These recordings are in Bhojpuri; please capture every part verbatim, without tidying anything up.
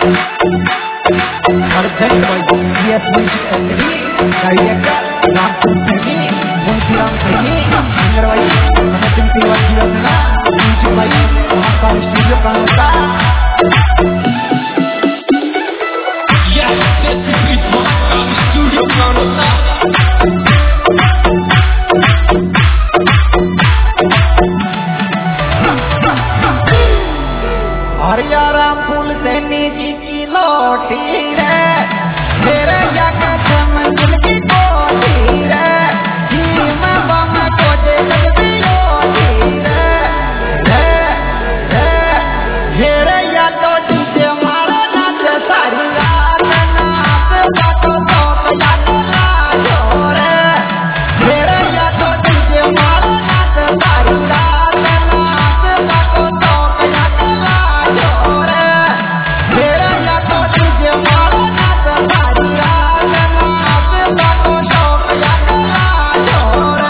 हरियाराम फूल सैनी जी की लोटी रे तेरे जगत मंजिल की कोठी रे जीम बम को दे लगती लोटी रे रे रे तेरे या तो डीजे मारा नाच सारी रात नाच बातों तो याद लाजो रे तेरे या तो डीजे मारा नाच सारी रात नाच बातों तो याद लाजो रे तेरे या तो डीजे मारा नाच सारी रात नाच बातों तो याद लाजो रे।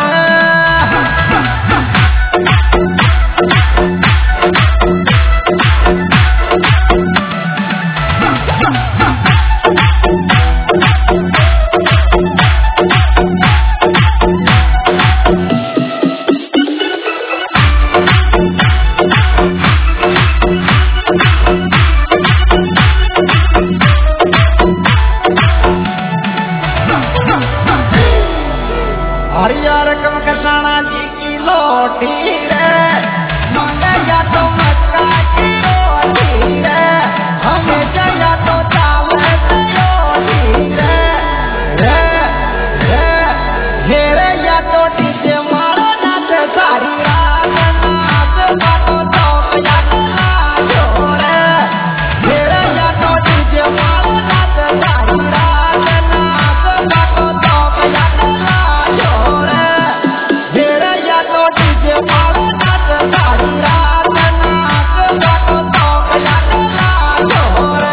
हरियर कम कसाना जी की लोटी रे मांगे या तो मक्का की रोटी रे हमें या तो चावल की रोटी रे रे रे घेरे या तो डीजे मारो नाच सारी रात नाच बातों तो याद लाजो रे घेरे या तो डीजे मारो नाच सारी रात नाच बातों तो याद लाजो रे घेरे या तो डीजे मारो नाच सारी रात नाच बातों तो याद लाजो रे।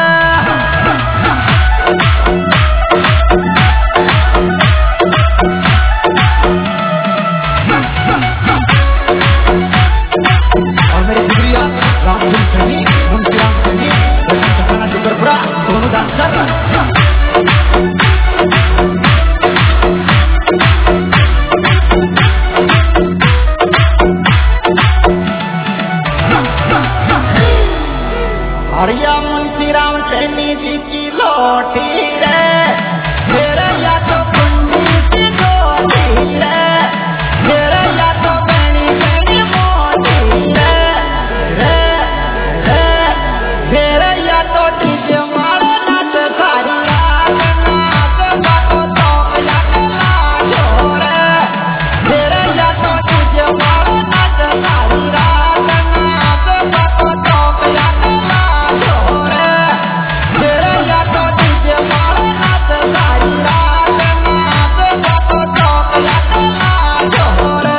और मेरे गुरिया राम सैनी मुंशीराम सैनी रतन शुक्रपुरा दोनों डांसर हरिया मुंशीराम सैनी जी की लोटी रे तेरे या तो कुंडी की लोटी रे तेरे या तो बैनी बैनी मोटी रे रे रे तेरे या तो डीजे मारो नाच सारी रात नाच बातों तो याद लाजो रे तेरे या तो डीजे मारो नाच सारी रात नाच बातों तो याद लाजो रे तेरे या तो डीजे मारो नाच सारी रात नाच बातों तो याद लाजो रे।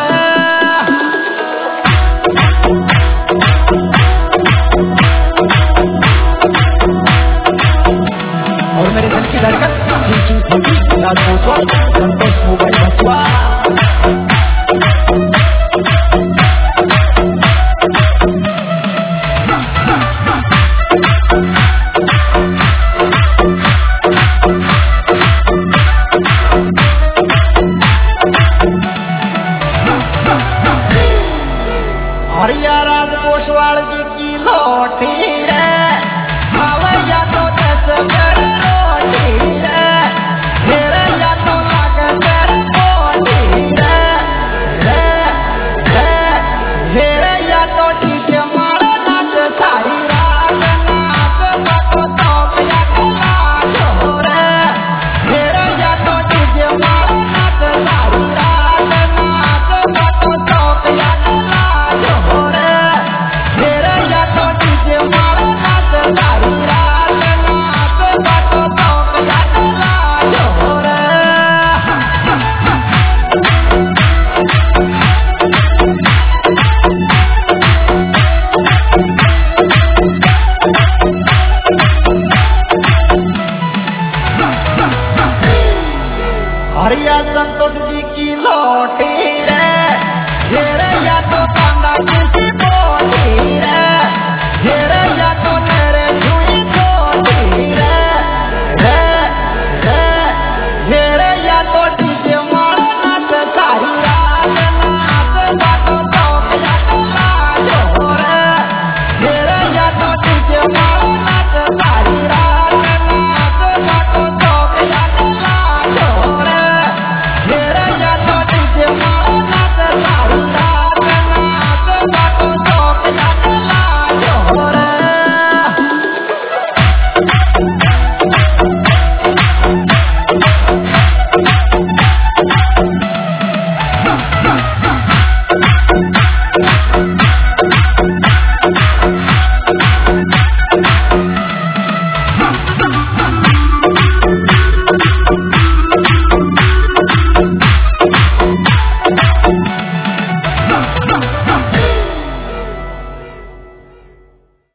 और मेरे दिल की धड़कन राजपूत